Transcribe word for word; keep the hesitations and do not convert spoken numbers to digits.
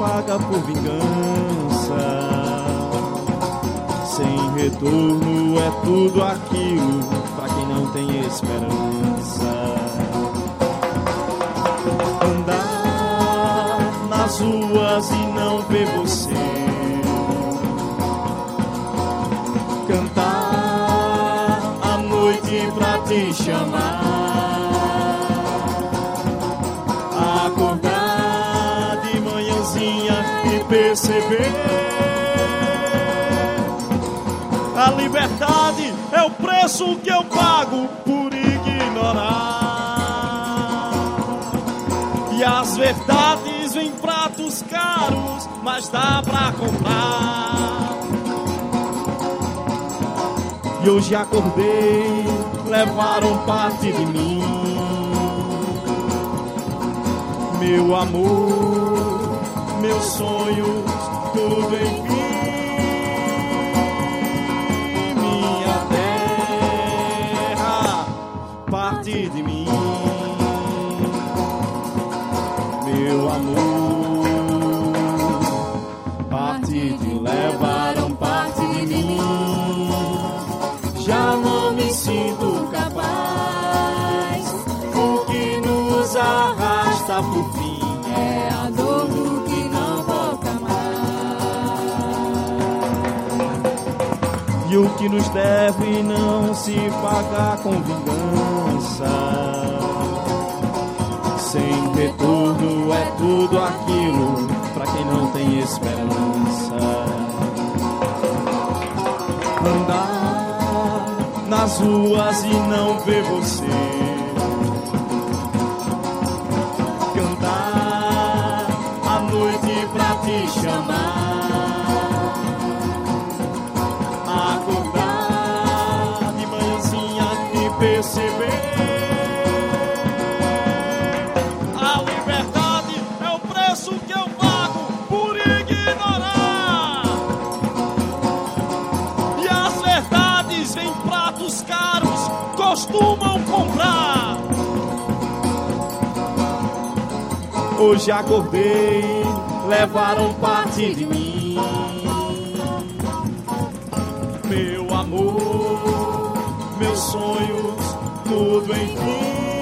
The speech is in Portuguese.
paga por vingança. Sem retorno é tudo aquilo pra quem não tem esperança. Andar nas ruas e não ver você, cantar à noite pra te chamar, acordar de manhãzinha e perceber a liberdade é o preço que eu pago por ignorar. E as verdades vêm em pratos caros, mas dá pra comprar. E hoje acordei, levaram parte de mim, meu amor, meus sonhos, tudo enfim. Parte de mim, meu amor, parte de levaram parte de mim. Já não me sinto capaz, o que nos arrasta pro fim é a dor do que não volta mais. E o que nos deve não se paga com vingança. Sem retorno é tudo aquilo pra quem não tem esperança. Andar nas ruas e não ver você, cantar à noite pra te chamar, acordar de manhãzinha e perceber a liberdade é o preço que eu pago por ignorar. E as verdades em pratos caros costumam comprar. Hoje acordei, levaram parte de mim, meu amor, meus sonhos, tudo enfim.